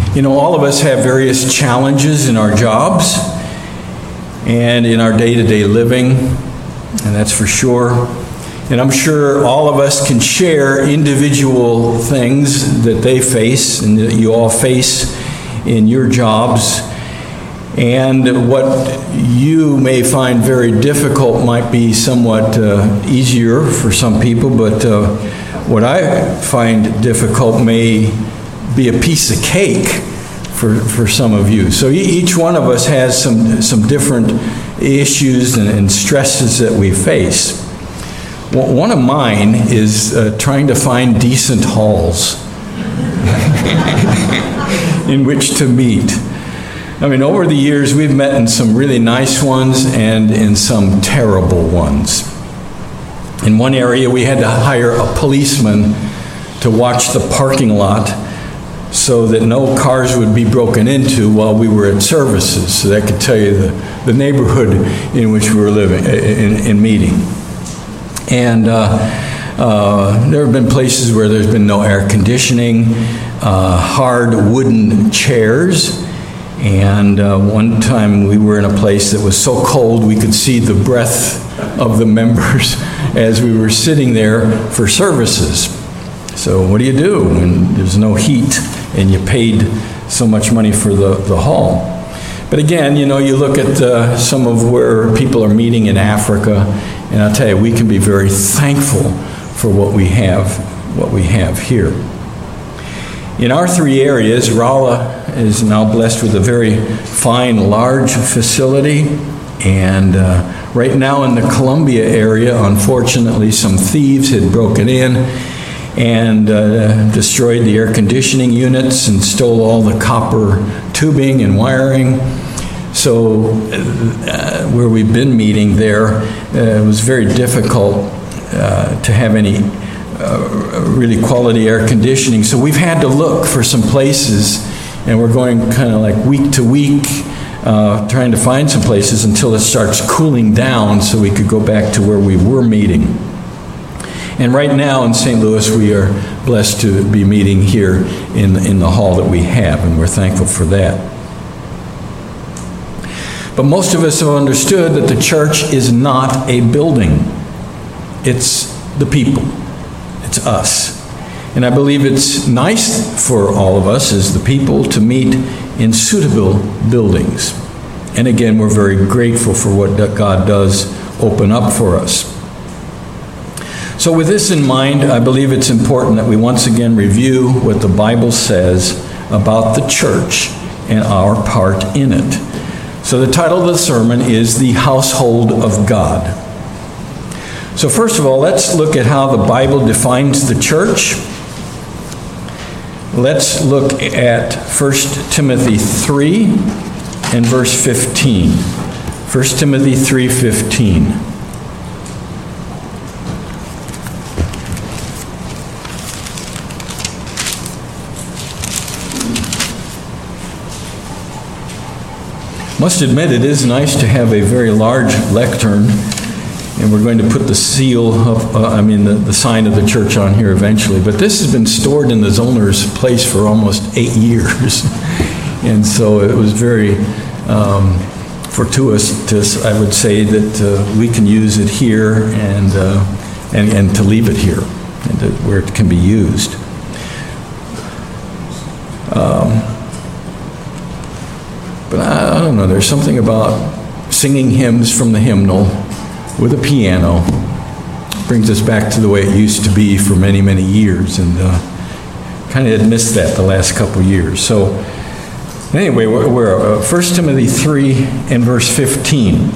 You know, all of us have various challenges in our jobs and in our day-to-day living, and that's for sure. And I'm sure all of us can share individual things that they face and that you all face in your jobs. And what you may find very difficult might be somewhat easier for some people, but what I find difficult may be a piece of cake for some of you. So each one of us has some different issues and stresses that we face. One of mine is trying to find decent halls in which to meet. I mean, over the years, we've met in some really nice ones and in some terrible ones. In one area, we had to hire a policeman to watch the parking lot so that no cars would be broken into while we were at services. So that could tell you the neighborhood in which we were living, in meeting. And there have been places where there's been no air conditioning, hard wooden chairs. And one time we were in a place that was so cold we could see the breath of the members as we were sitting there for services. So what do you do when there's no heat and you paid so much money for the hall? But again, you know, you look at some of where people are meeting in Africa, and I'll tell you, we can be very thankful for what we have here. In our three areas, Rolla is now blessed with a very fine, large facility. And right now in the Columbia area, unfortunately, some thieves had broken in and destroyed the air conditioning units and stole all the copper tubing and wiring. So where we've been meeting there, it was very difficult to have any really quality air conditioning. So we've had to look for some places, and we're going kind of like week to week, trying to find some places until it starts cooling down so we could go back to where we were meeting. And right now in St. Louis, we are blessed to be meeting here in the hall that we have, and we're thankful for that. But most of us have understood that the church is not a building. It's the people. It's us. And I believe it's nice for all of us as the people to meet in suitable buildings. And again, we're very grateful for what God does open up for us. So with this in mind, I believe it's important that we once again review what the Bible says about the church and our part in it. So the title of the sermon is The Household of God. So first of all, let's look at how the Bible defines the church. Let's look at 1 Timothy 3 and verse 15. 1 Timothy 3:15. Must admit, it is nice to have a very large lectern. And we're going to put the seal of, the sign of the church on here eventually. But this has been stored in the Zollner's place for almost 8 years. And so it was very fortuitous, I would say, that we can use it here and to leave it here and where it can be used. But I don't know, there's something about singing hymns from the hymnal with a piano. Brings us back to the way it used to be for many, many years, and kind of had missed that the last couple years. So anyway, we're 1 Timothy 3 and verse 15.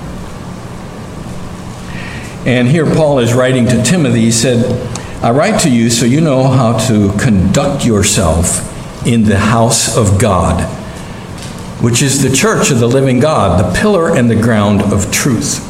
And here Paul is writing to Timothy. He said, I write to you so you know how to conduct yourself in the house of God, which is the church of the living God, the pillar and the ground of truth.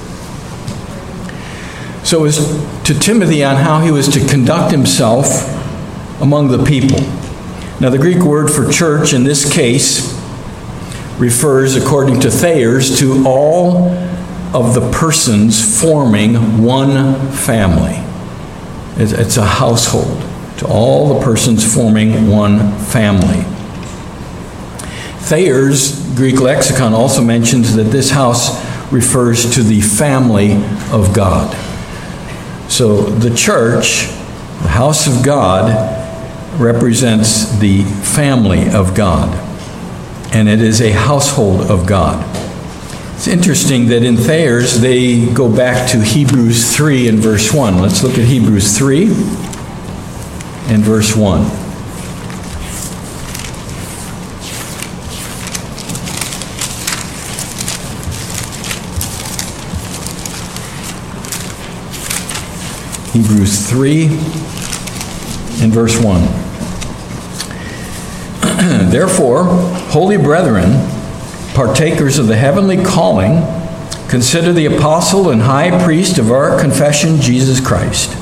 So it was to Timothy on how he was to conduct himself among the people. Now the Greek word for church in this case refers, according to Thayer's, to all of the persons forming one family. It's a household, to all the persons forming one family. Thayer's Greek lexicon also mentions that this house refers to the family of God. So the church, the house of God, represents the family of God, and it is a household of God. It's interesting that in Thayer's they go back to Hebrews 3 and verse 1. Let's look at Hebrews 3 and verse 1. Hebrews 3 and verse 1. Therefore, holy brethren, partakers of the heavenly calling, consider the apostle and high priest of our confession, Jesus Christ,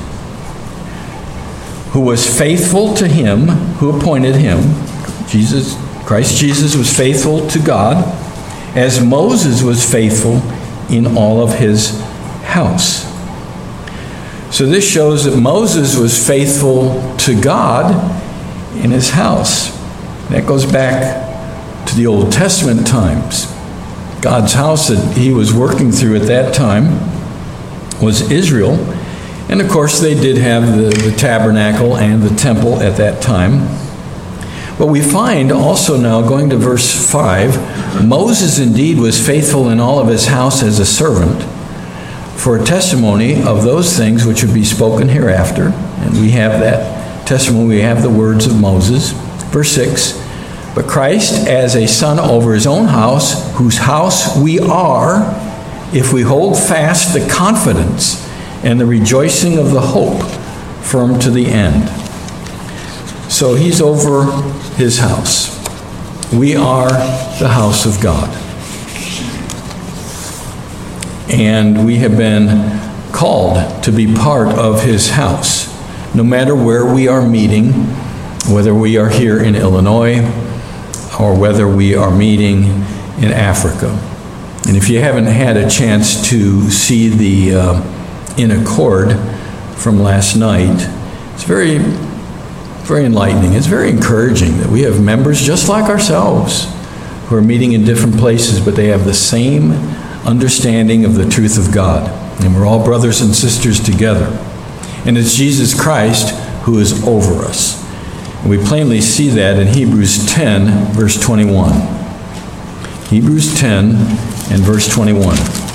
who was faithful to him who appointed him. Christ Jesus was faithful to God, as Moses was faithful in all of his house. So this shows that Moses was faithful to God in his house. That goes back to the Old Testament times. God's house that he was working through at that time was Israel. And of course they did have the tabernacle and the temple at that time. But we find also now, going to verse 5, Moses indeed was faithful in all of his house as a servant, for a testimony of those things which would be spoken hereafter. And we have that testimony, we have the words of Moses. Verse 6, but Christ as a son over his own house, whose house we are, if we hold fast the confidence and the rejoicing of the hope firm to the end. So he's over his house. We are the house of God. And we have been called to be part of his house, no matter where we are meeting, whether we are here in Illinois or whether we are meeting in Africa. And if you haven't had a chance to see the In Accord from last night, it's very, very enlightening. It's very encouraging that we have members just like ourselves who are meeting in different places, but they have the same understanding of the truth of God. And we're all brothers and sisters together. And it's Jesus Christ who is over us. And we plainly see that in Hebrews 10, verse 21. Hebrews 10 and verse 21.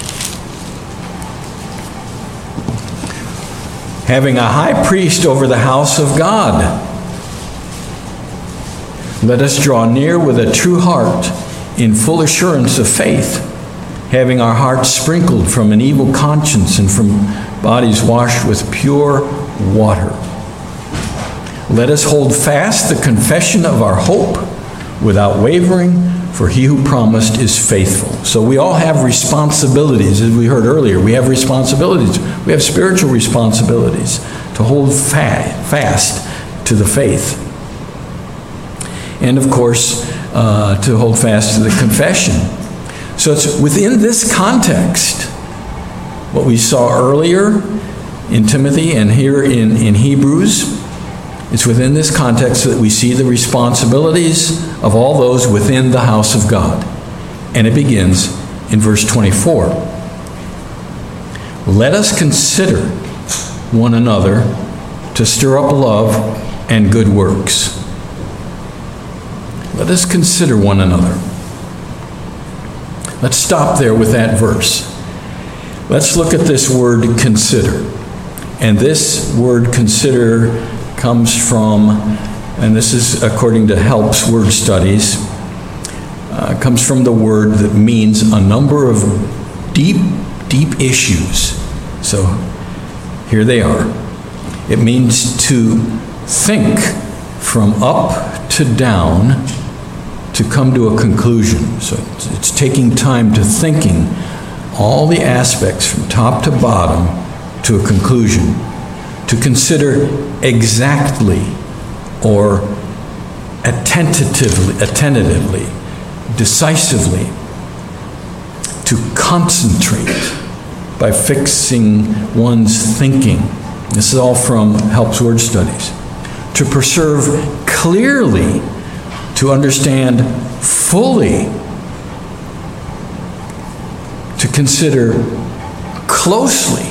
Having a high priest over the house of God, let us draw near with a true heart in full assurance of faith, having our hearts sprinkled from an evil conscience and from bodies washed with pure water. Let us hold fast the confession of our hope without wavering, for he who promised is faithful. So we all have responsibilities, as we heard earlier. We have responsibilities. We have spiritual responsibilities to hold fast to the faith. And of course, to hold fast to the confession. So it's within this context, what we saw earlier in Timothy and here in Hebrews, it's within this context that we see the responsibilities of all those within the house of God. And it begins in verse 24. Let us consider one another to stir up love and good works. Let us consider one another. Let's stop there with that verse. Let's look at this word consider. And this word consider comes from, and this is according to Help's Word Studies, comes from the word that means a number of deep issues. So here they are. It means to think from up to down to come to a conclusion. So it's taking time to thinking all the aspects from top to bottom to a conclusion. To consider exactly or attentively, decisively, to concentrate by fixing one's thinking. This is all from Help's Word Studies. To preserve clearly, to understand fully, to consider closely.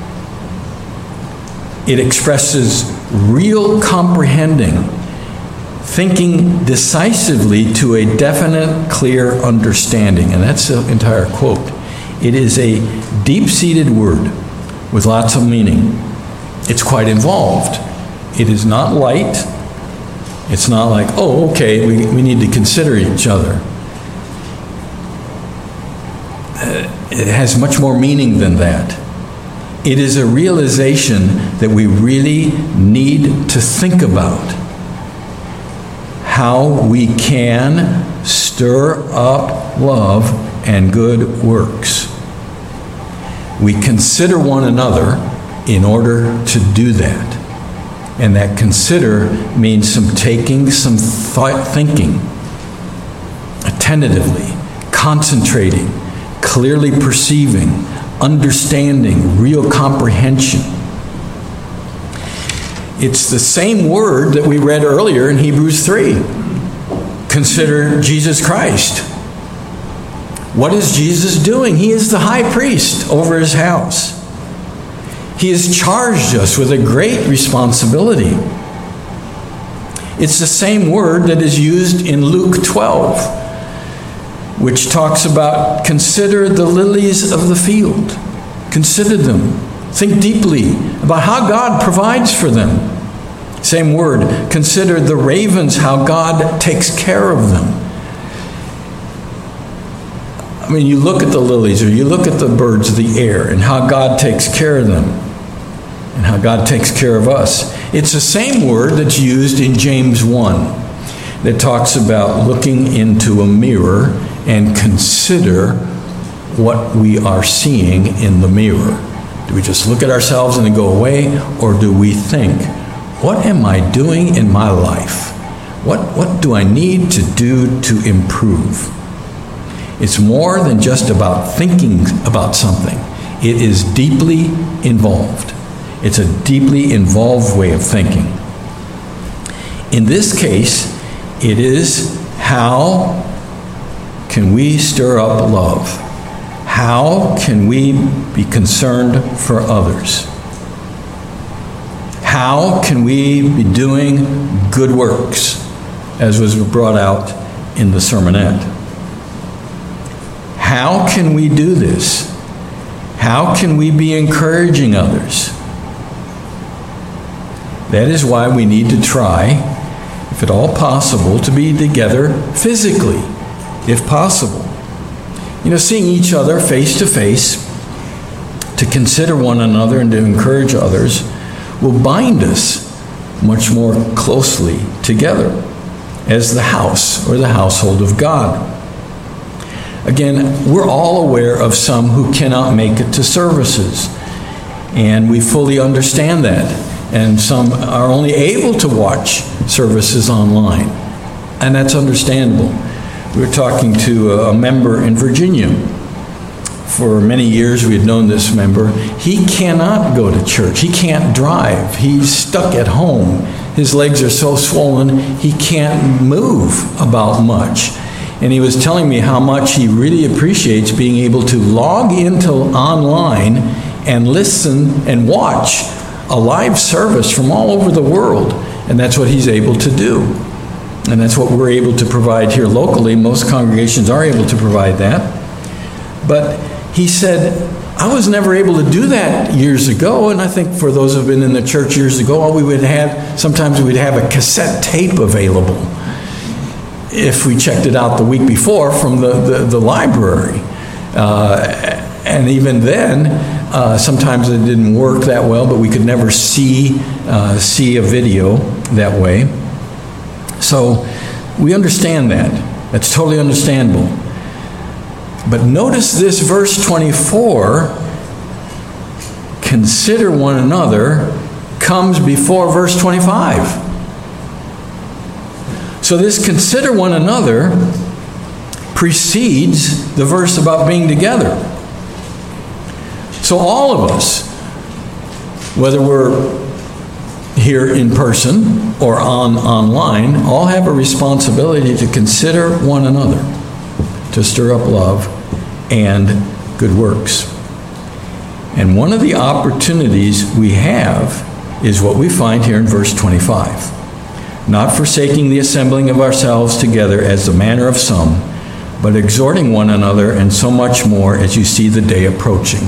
It expresses real comprehending, thinking decisively to a definite, clear understanding. And that's the entire quote. It is a deep-seated word with lots of meaning. It's quite involved. It is not light. It's not like, oh, okay, we need to consider each other. It has much more meaning than that. It is a realization that we really need to think about how we can stir up love and good works. We consider one another in order to do that. And that consider means some taking, some thinking, attentively, concentrating, clearly perceiving, understanding, real comprehension. It's the same word that we read earlier in Hebrews 3. Consider Jesus Christ. What is Jesus doing? He is the high priest over his house. He has charged us with a great responsibility. It's the same word that is used in Luke 12, which talks about consider the lilies of the field. Consider them. Think deeply about how God provides for them. Same word, consider the ravens, how God takes care of them. I mean, you look at the lilies or you look at the birds of the air and how God takes care of them and how God takes care of us. It's the same word that's used in James 1 that talks about looking into a mirror and consider what we are seeing in the mirror. Do we just look at ourselves and then go away, or do we think, what am I doing in my life? What do I need to do to improve? It's more than just about thinking about something. It is deeply involved. It's a deeply involved way of thinking. In this case, it is how can we stir up love? How can we be concerned for others? How can we be doing good works, as was brought out in the sermonette? How can we do this? How can we be encouraging others? That is why we need to try, if at all possible, to be together physically, if possible. Seeing each other face to face, to consider one another and to encourage others, will bind us much more closely together as the house or the household of God. Again, we're all aware of some who cannot make it to services, and we fully understand that. And some are only able to watch services online, and that's understandable. We were talking to a member in Virginia. For many years we had known this member. He cannot go to church. He can't drive. He's stuck at home. His legs are so swollen he can't move about much. And he was telling me how much he really appreciates being able to log into online and listen and watch a live service from all over the world. And that's what he's able to do. And that's what we're able to provide here locally. Most congregations are able to provide that. But he said, I was never able to do that years ago. And I think for those who have been in the church years ago, all we would have, sometimes we'd have a cassette tape available if we checked it out the week before from the library. And even then, sometimes it didn't work that well, but we could never see a video that way. So we understand that. That's totally understandable. But notice this verse 24, consider one another, comes before verse 25. So this consider one another precedes the verse about being together. So all of us, whether we're here in person or online, all have a responsibility to consider one another, to stir up love and good works. And one of the opportunities we have is what we find here in verse 25. Not forsaking the assembling of ourselves together as the manner of some, but exhorting one another, and so much more as you see the day approaching.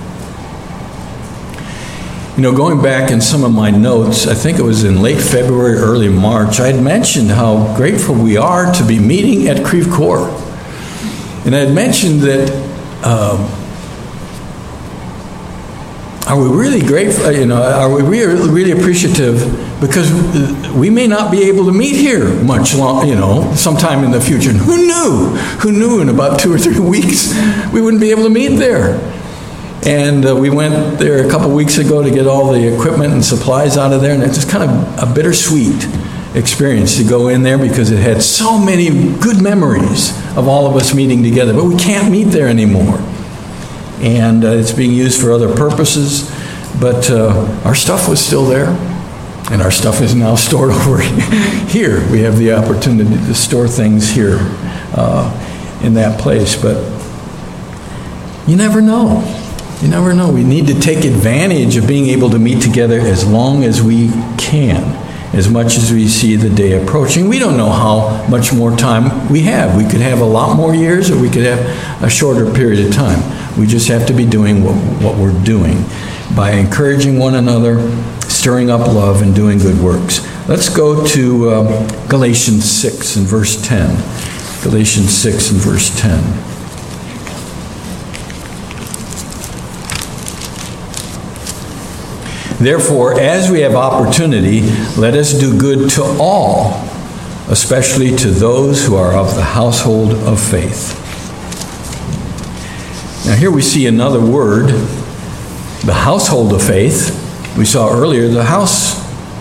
You know, going back in some of my notes, I think it was in late February, early March, I had mentioned how grateful we are to be meeting at Creve Coeur. And I had mentioned that are we really grateful, are we really appreciative, because we may not be able to meet here much long, sometime in the future. And who knew in about 2 or 3 weeks we wouldn't be able to meet there. And we went there a couple weeks ago to get all the equipment and supplies out of there, and it's just kind of a bittersweet experience to go in there because it had so many good memories of all of us meeting together, but we can't meet there anymore. And it's being used for other purposes, but our stuff was still there, and our stuff is now stored over here. We have the opportunity to store things here in that place, but you never know. You never know. We need to take advantage of being able to meet together as long as we can, as much as we see the day approaching. We don't know how much more time we have. We could have a lot more years, or we could have a shorter period of time. We just have to be doing what we're doing by encouraging one another, stirring up love, and doing good works. Let's go to Galatians 6 and verse 10. Galatians 6 and verse 10. Therefore, as we have opportunity, let us do good to all, especially to those who are of the household of faith. Now here we see another word, the household of faith. We saw earlier the house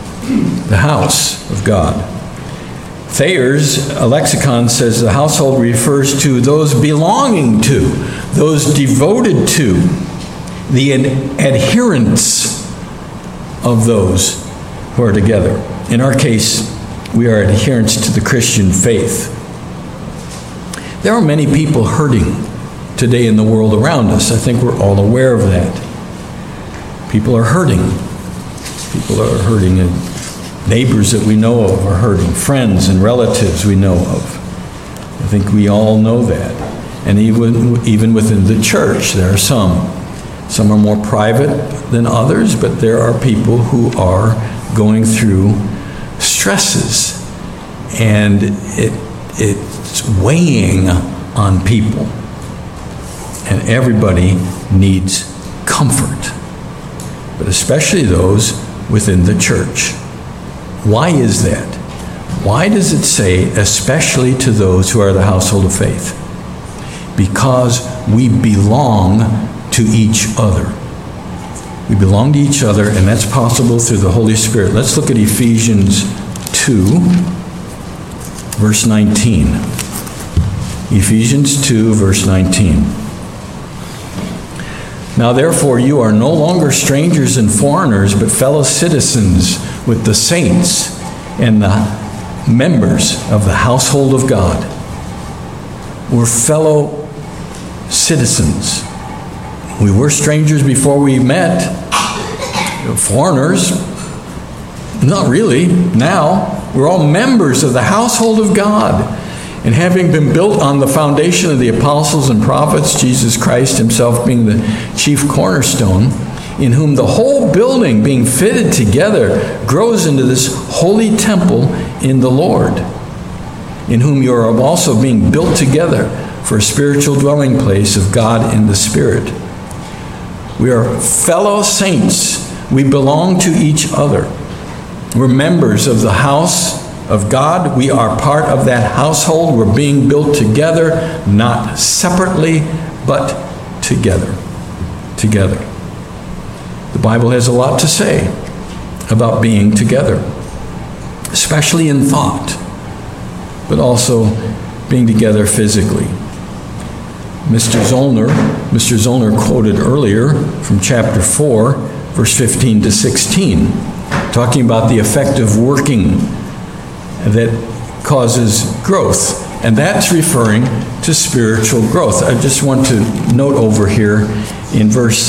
of God. Thayer's lexicon says the household refers to those belonging to, those devoted to, the adherents of those who are together. In our case, we are adherents to the Christian faith. There are many people hurting today in the world around us. I think we're all aware of that. People are hurting. People are hurting, and neighbors that we know of are hurting. Friends and relatives we know of. I think we all know that. And even within the church, there are some. Some are more private than others, but there are people who are going through stresses, and it's weighing on people. And everybody needs comfort, but especially those within the church. Why is that? Why does it say, especially to those who are the household of faith? Because we belong to each other. We belong to each other, and that's possible through the Holy Spirit. Let's look at Ephesians 2, verse 19. Ephesians 2, verse 19. Now therefore you are no longer strangers and foreigners, but fellow citizens with the saints and the members of the household of God. We're fellow citizens. We were strangers before we met. Foreigners, not really. Now, we're all members of the household of God. And having been built on the foundation of the apostles and prophets, Jesus Christ himself being the chief cornerstone, in whom the whole building being fitted together grows into this holy temple in the Lord, in whom you are also being built together for a spiritual dwelling place of God in the Spirit. We are fellow saints. We belong to each other. We're members of the house of God. We are part of that household. We're being built together, not separately, but together. Together. The Bible has a lot to say about being together, especially in thought, but also being together physically. Mr. Zollner quoted earlier from chapter 4, verse 15 to 16. talking about the effective working that causes growth. And that's referring to spiritual growth. I just want to note over here in verse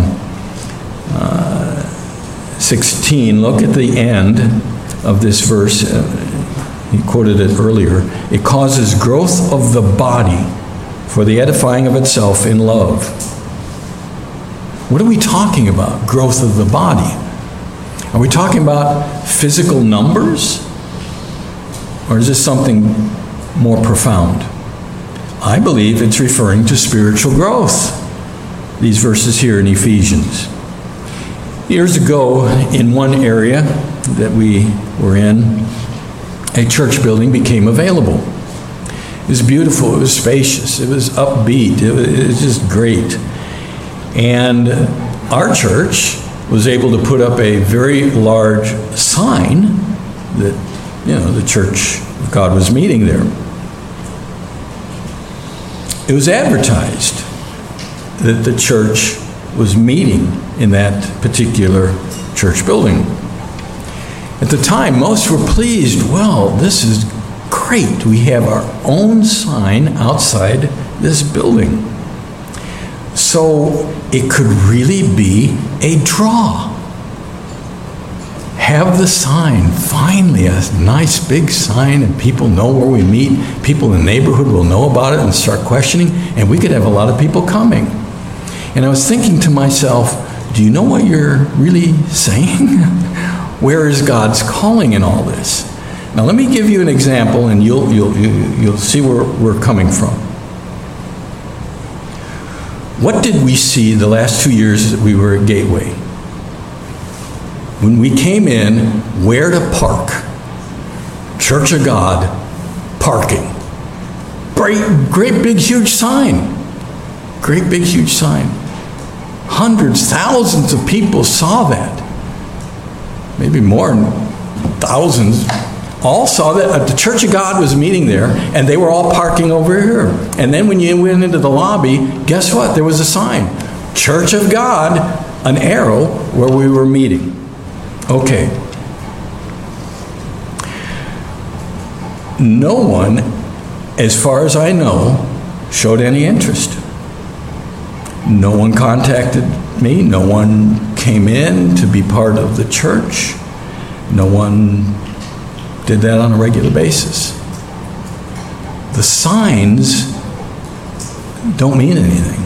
16, look at the end of this verse. He quoted it earlier. It causes growth of the body for the edifying of itself in love. What are we talking about? Growth of the body. Are we talking about physical numbers? Or is this something more profound? I believe it's referring to spiritual growth. These verses here in Ephesians. Years ago, in one area that we were in, a church building became available. It was beautiful, it was spacious, it was upbeat, it was just great. And our church was able to put up a very large sign that, the Church of God was meeting there. It was advertised that the church was meeting in that particular church building. At the time, most were pleased. Well, this is great. We have our own sign outside this building. So it could really be a draw. Have the sign, finally, a nice big sign, and people know where we meet. People in the neighborhood will know about it and start questioning, and we could have a lot of people coming. And I was thinking to myself, do you know what you're really saying? Where is God's calling in all this? Now let me give you an example, and you'll see where we're coming from. What did we see the last 2 years that we were at Gateway? When we came in, where to park? Church of God, parking. Great big huge sign. Great big huge sign. Hundreds, thousands of people saw that. Maybe more than thousands. All saw that the Church of God was meeting there, and they were all parking over here. And then when you went into the lobby, guess what? There was a sign. Church of God, an arrow where we were meeting. Okay. No one, as far as I know, showed any interest. No one contacted me. No one came in to be part of the church. No one did that on a regular basis. The signs don't mean anything.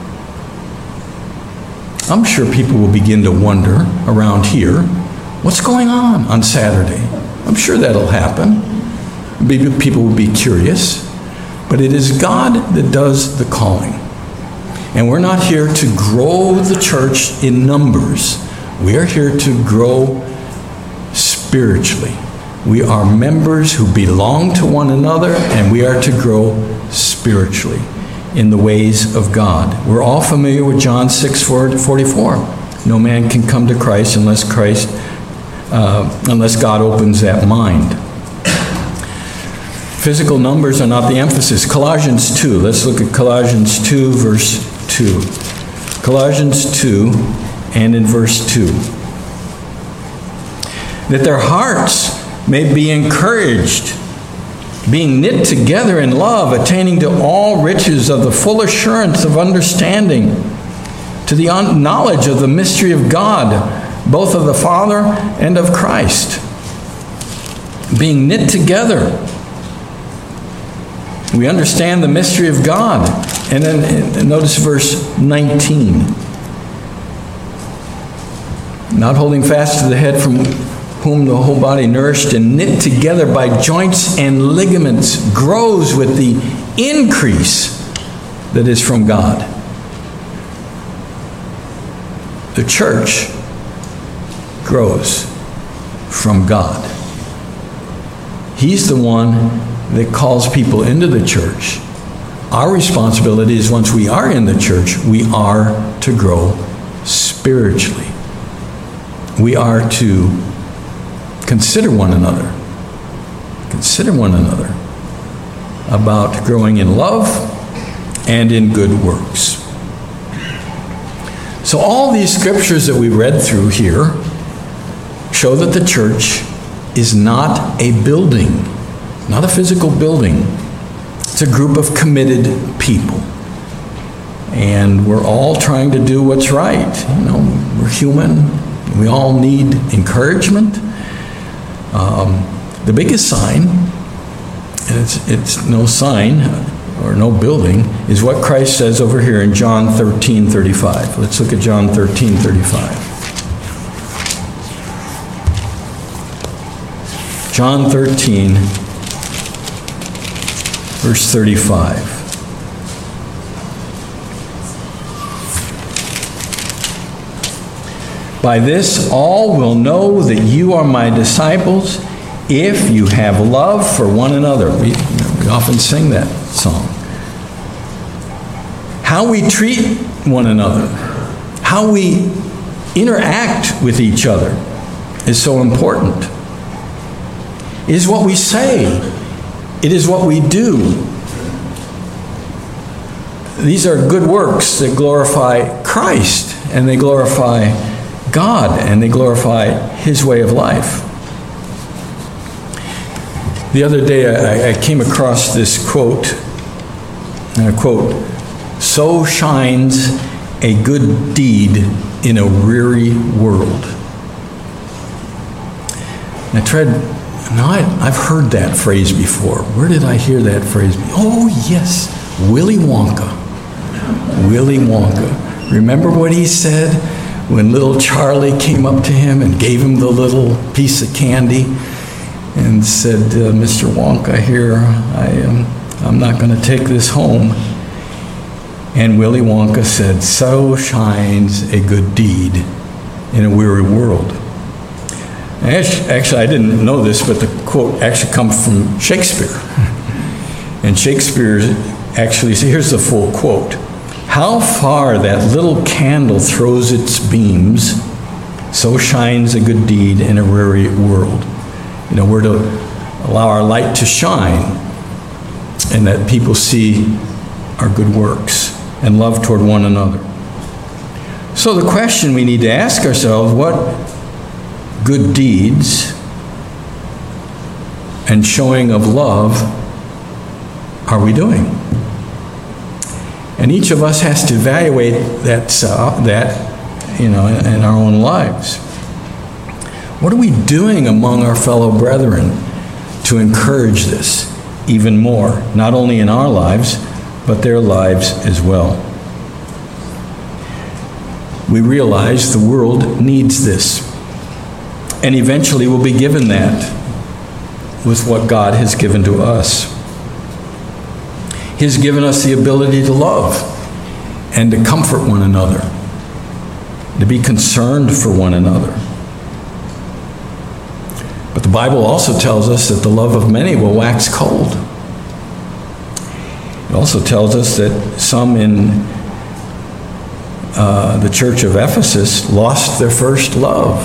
I'm sure people will begin to wonder around here, what's going on Saturday? I'm sure that'll happen. Maybe people will be curious. But it is God that does the calling. And we're not here to grow the church in numbers. We are here to grow spiritually. We are members who belong to one another, and we are to grow spiritually in the ways of God. We're all familiar with John 6:44. No man can come to Christ unless God opens that mind. Physical numbers are not the emphasis. Colossians 2. Let's look at Colossians 2, verse 2. Colossians 2 and in verse 2. That their hearts may be encouraged, being knit together in love, attaining to all riches of the full assurance of understanding, to the knowledge of the mystery of God, both of the Father and of Christ. Being knit together. We understand the mystery of God. And then notice verse 19. Not holding fast to the head, from whom the whole body, nourished and knit together by joints and ligaments, grows with the increase that is from God. The church grows from God. He's the one that calls people into the church. Our responsibility is, once we are in the church, we are to grow spiritually. We are to consider one another. Consider one another about growing in love and in good works. So all these scriptures that we read through here show that the church is not a building, not a physical building. It's a group of committed people. And we're all trying to do what's right. We're human. We all need encouragement. The biggest sign, and it's no sign or no building, is what Christ says over here in John 13:35. Let's look at John 13:35. John 13, verse 35. By this all will know that you are my disciples, if you have love for one another. We often sing that song. How we treat one another, how we interact with each other is so important. It is what we say. It is what we do. These are good works that glorify Christ, and they glorify God, and they glorify His way of life. The other day I came across this quote, and I quote, "So shines a good deed in a weary world." And I've heard that phrase before. Where did I hear that phrase? Oh yes, Willy Wonka. Willy Wonka. Remember what he said when little Charlie came up to him and gave him the little piece of candy and said, "Mr. Wonka, here, I'm not going to take this home." And Willy Wonka said, "So shines a good deed in a weary world." Actually, I didn't know this, but the quote actually comes from Shakespeare. And Shakespeare actually, here's the full quote. "How far that little candle throws its beams, so shines a good deed in a weary world." We're to allow our light to shine, and that people see our good works and love toward one another. So the question we need to ask ourselves, what good deeds and showing of love are we doing? And each of us has to evaluate that in our own lives. What are we doing among our fellow brethren to encourage this even more, not only in our lives, but their lives as well? We realize the world needs this, and eventually we'll be given that with what God has given to us. He's given us the ability to love and to comfort one another, to be concerned for one another. But the Bible also tells us that the love of many will wax cold. It also tells us that some in the church of Ephesus lost their first love.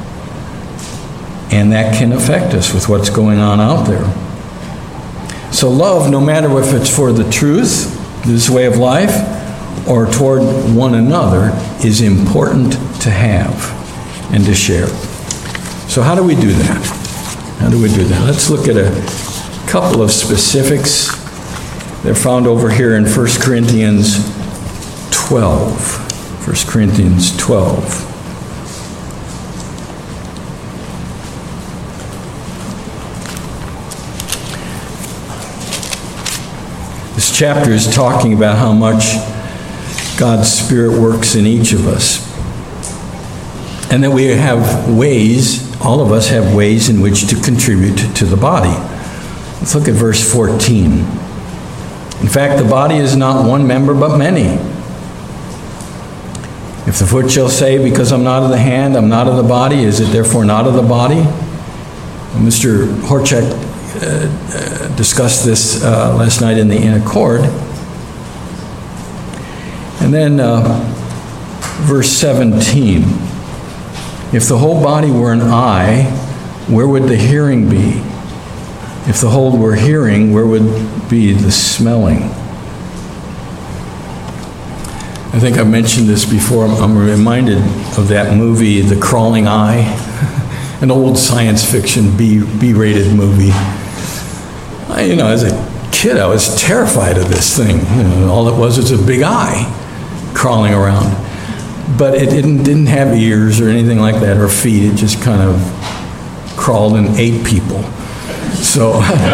And that can affect us with what's going on out there. So love, no matter if it's for the truth, this way of life, or toward one another, is important to have and to share. So how do we do that? How do we do that? Let's look at a couple of specifics. They're found over here in 1 Corinthians 12. 1 Corinthians 12. This chapter is talking about how much God's Spirit works in each of us. And that we have ways, all of us have ways in which to contribute to the body. Let's look at verse 14. In fact, the body is not one member, but many. If the foot shall say, because I'm not of the hand, I'm not of the body, is it therefore not of the body? Mr. Horchak discussed this last night in the Inner Court. And then verse 17. If the whole body were an eye, where would the hearing be? If the whole were hearing, where would be the smelling? I think I've mentioned this before. I'm reminded of that movie, The Crawling Eye. an old science fiction B-rated movie. As a kid, I was terrified of this thing. All it was a big eye crawling around. But it didn't have ears or anything like that, or feet. It just kind of crawled and ate people. So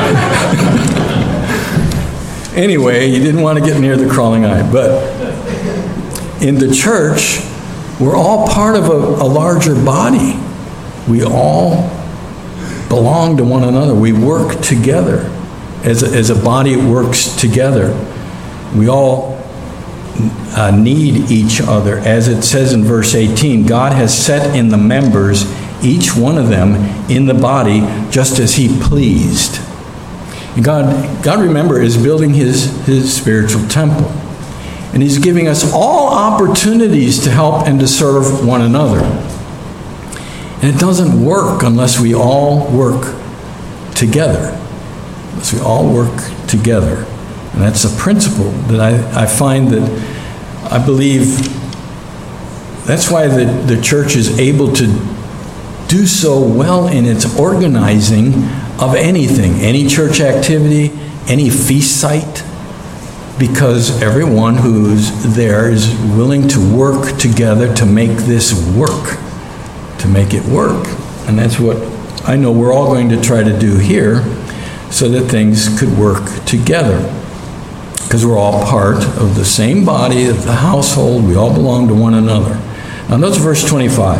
anyway, you didn't want to get near the crawling eye. But in the church, we're all part of a larger body. We all belong to one another. We work together. As a body, it works together. We all need each other. As it says in verse 18, God has set in the members, each one of them, in the body, just as He pleased. And God, remember, is building His spiritual temple. And He's giving us all opportunities to help and to serve one another. And it doesn't work unless we all work together. Unless we all work together. And that's a principle that I find that I believe that's why the church is able to do so well in its organizing of anything, any church activity, any feast site, because everyone who's there is willing to work together to make this work, to make it work. And that's what I know we're all going to try to do here so that things could work together. Because we're all part of the same body, of the household. We all belong to one another. Now notice verse 25.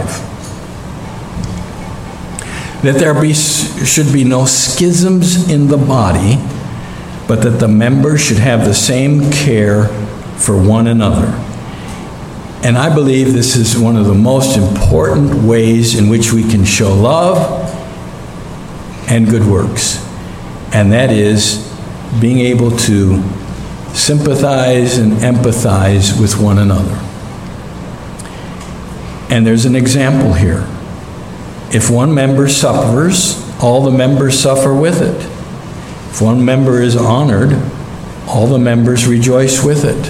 That there should be no schisms in the body, but that the members should have the same care for one another. And I believe this is one of the most important ways in which we can show love and good works. And that is being able to sympathize and empathize with one another. And there's an example here. If one member suffers, all the members suffer with it. If one member is honored, all the members rejoice with it.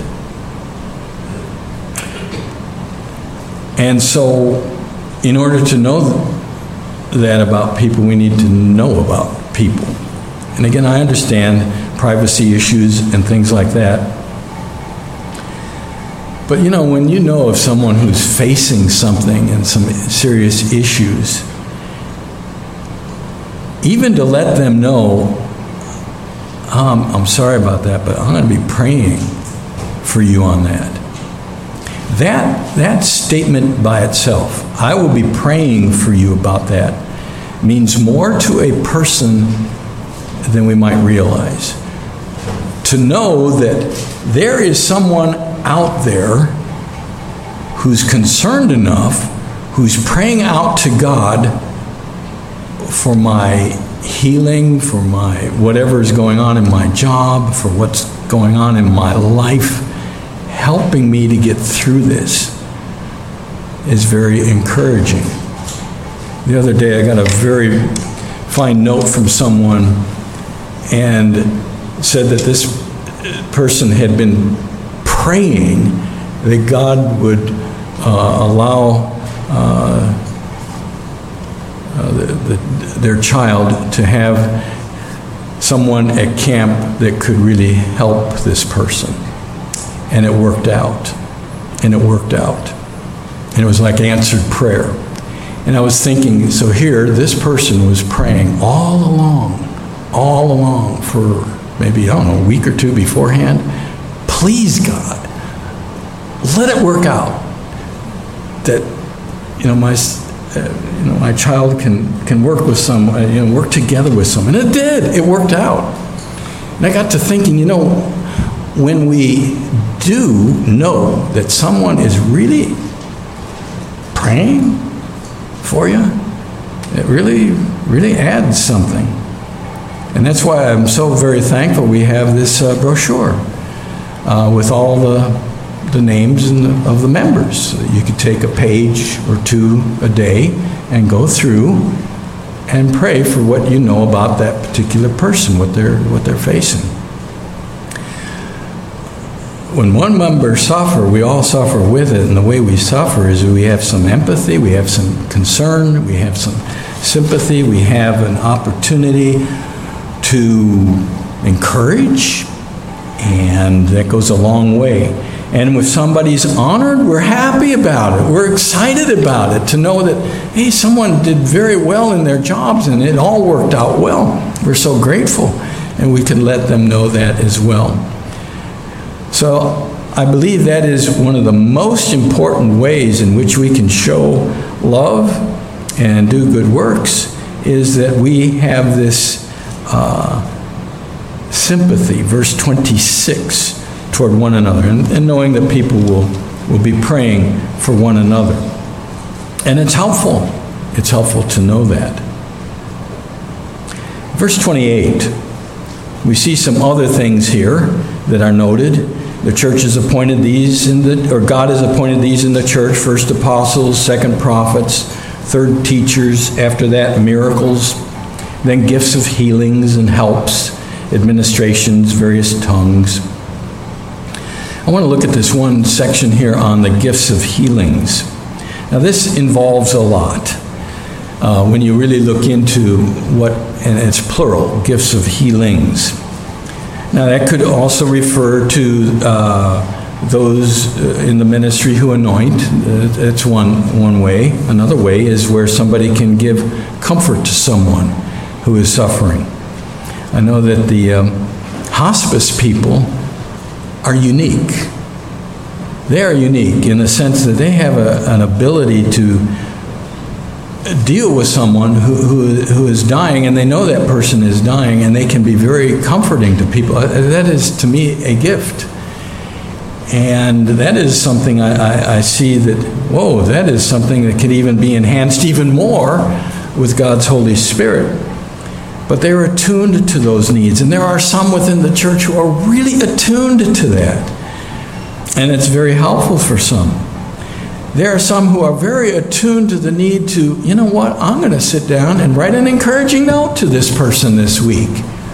And so, in order to know that about people, we need to know about people. And again, I understand privacy issues and things like that. But when you know of someone who's facing something and some serious issues, even to let them know, I'm sorry about that, but I'm going to be praying for you on that. That statement by itself, I will be praying for you about that, means more to a person than we might realize. To know that there is someone out there who's concerned enough, who's praying out to God for my healing, for my whatever is going on in my job, for what's going on in my life, helping me to get through this is very encouraging. The other day I got a very fine note from someone and said that this person had been praying that God would allow their child to have someone at camp that could really help this person. And it worked out. And it worked out. And it was like answered prayer. And I was thinking, so here, this person was praying all along for maybe, a week or two beforehand. Please, God, let it work out that, my child can work with someone, work together with someone. And it did. It worked out. And I got to thinking, when we do know that someone is really praying for you, it really, really adds something. And that's why I'm so very thankful we have this brochure with all the names of the members. So that you could take a page or two a day and go through and pray for what you know about that particular person, what they're facing. when one member suffers, we all suffer with it. And the way we suffer is we have some empathy, we have some concern, we have some sympathy, we have an opportunity to encourage, and that goes a long way. And if somebody's honored, we're happy about it. We're excited about it to know that, hey, someone did very well in their jobs and it all worked out well. We're so grateful, and we can let them know that as well. So I believe that is one of the most important ways in which we can show love and do good works, is that we have this sympathy, verse 26, toward one another, and knowing that people will be praying for one another. And it's helpful. It's helpful to know that. Verse 28, we see some other things here that are noted. The church has appointed these God has appointed these in the church: first apostles, second prophets, third teachers, after that miracles, then gifts of healings and helps, administrations, various tongues. I want to look at this one section here on the gifts of healings. Now this involves a lot. When you really look into what, and it's plural, gifts of healings. Now that could also refer to those in the ministry who anoint. That's one way. Another way is where somebody can give comfort to someone who is suffering. I know that the hospice people are unique. They are unique in the sense that they have an ability to deal with someone who is dying, and they know that person is dying, and they can be very comforting to people. That is, to me, a gift. And that is something I see that, whoa, that is something that can even be enhanced even more with God's Holy Spirit. But they're attuned to those needs. And there are some within the church who are really attuned to that. And it's very helpful for some. There are some who are very attuned to the need to, you know what, I'm going to sit down and write an encouraging note to this person this week.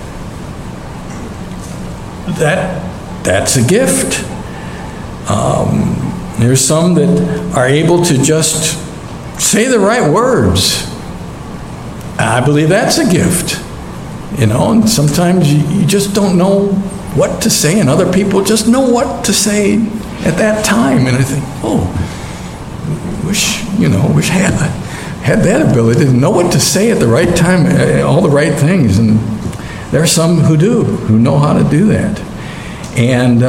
That's a gift. There's some that are able to just say the right words. I believe that's a gift. And sometimes you just don't know what to say, and other people just know what to say at that time. And I think, wish I had that ability to know what to say at the right time, all the right things. And there are some who do, who know how to do that. And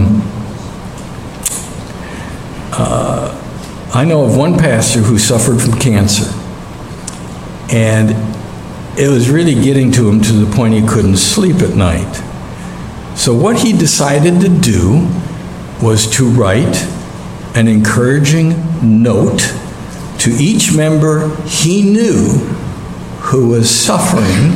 I know of one pastor who suffered from cancer. And it was really getting to him to the point he couldn't sleep at night. So what he decided to do was to write an encouraging note to each member he knew who was suffering,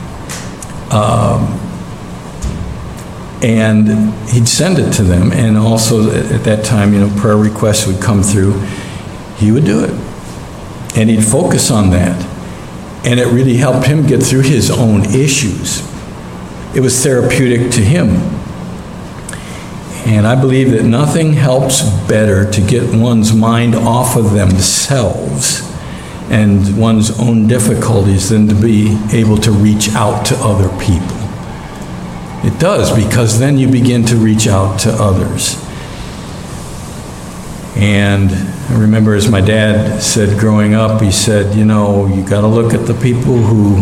and he'd send it to them. And also at that time, prayer requests would come through. He would do it, and he'd focus on that. And it really helped him get through his own issues. It was therapeutic to him. And I believe that nothing helps better to get one's mind off of themselves and one's own difficulties than to be able to reach out to other people. It does, because then you begin to reach out to others. And I remember, as my dad said growing up, he said, you got to look at the people who,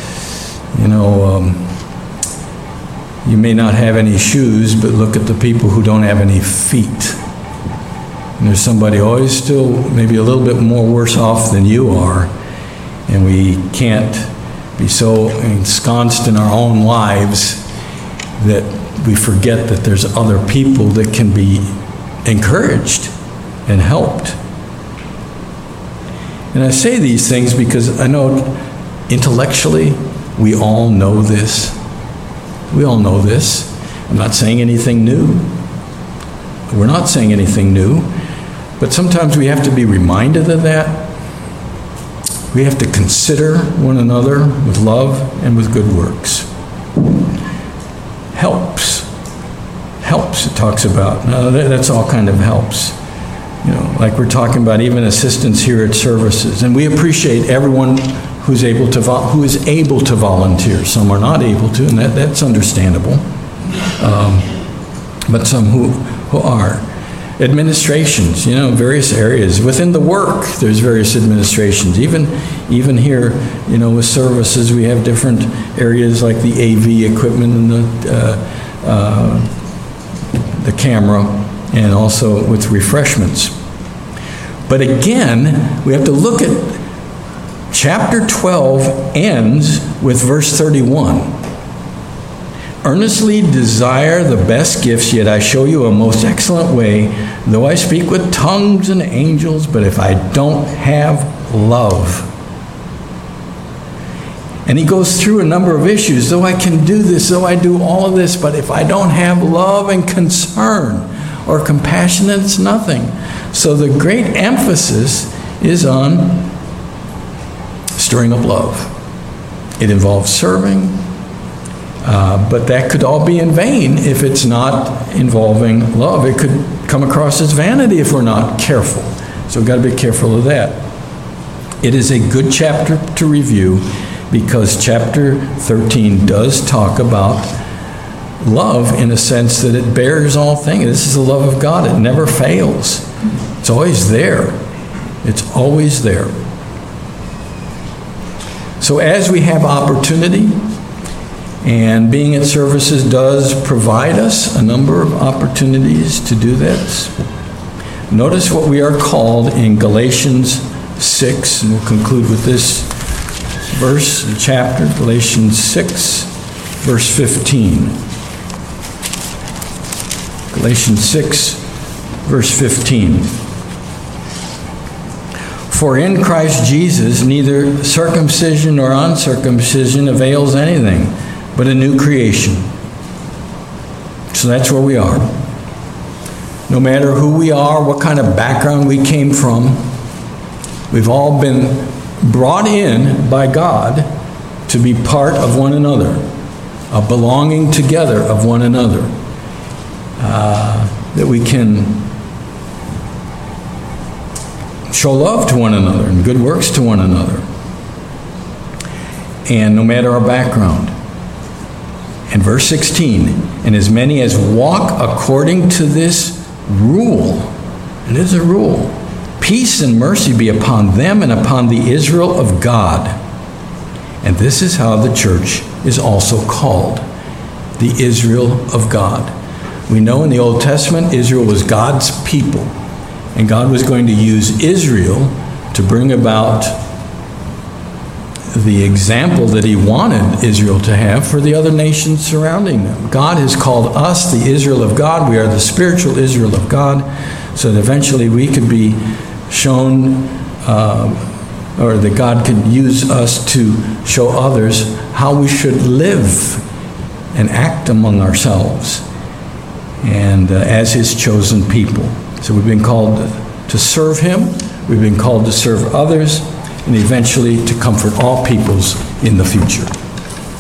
you may not have any shoes, but look at the people who don't have any feet. And there's somebody always still maybe a little bit more worse off than you are, and we can't be so ensconced in our own lives that we forget that there's other people that can be encouraged and helped. And I say these things because I know intellectually we all know this. We all know this. I'm not saying anything new. We're not saying anything new. But sometimes we have to be reminded of that. We have to consider one another with love and with good works. Helps. helps. It talks about, that's all kind of helps. Like we're talking about even assistance here at services. And we appreciate everyone who is able to volunteer. Some are not able to, and that's understandable. But some who are. Administrations, various areas. Within the work, there's various administrations. Even here, with services, we have different areas like the AV equipment and the camera, and also with refreshments. But again, we have to look at chapter 12 ends with verse 31. Earnestly desire the best gifts, yet I show you a most excellent way. Though I speak with tongues and angels, but if I don't have love. And he goes through a number of issues. Though I can do this, though I do all of this, but if I don't have love and concern or compassion, it's nothing. So the great emphasis is on stirring up love. It involves serving. But that could all be in vain if it's not involving love. It could come across as vanity if we're not careful. So we've got to be careful of that. It is a good chapter to review because chapter 13 does talk about love in a sense that it bears all things. This is the love of God. It never fails. It's always there. It's always there. So as we have opportunity, and being at services does provide us a number of opportunities to do this. Notice what we are called in Galatians 6, and we'll conclude with this verse, the chapter, Galatians 6, verse 15. Galatians 6, verse 15. For in Christ Jesus neither circumcision nor uncircumcision avails anything, but a new creation. So that's where we are. No matter who we are, what kind of background we came from, we've all been brought in by God to be part of one another, a belonging together of one another, that we can show love to one another and good works to one another. And no matter our background. And verse 16, and as many as walk according to this rule, it is a rule, peace and mercy be upon them and upon the Israel of God. And this is how the church is also called, the Israel of God. We know in the Old Testament, Israel was God's people, and God was going to use Israel to bring about the example that he wanted Israel to have for the other nations surrounding them. God has called us the Israel of God. We are the spiritual Israel of God, so that eventually we could be shown, or that God could use us to show others how we should live and act among ourselves and as his chosen people. So we've been called to serve him, we've been called to serve others, and eventually to comfort all peoples in the future.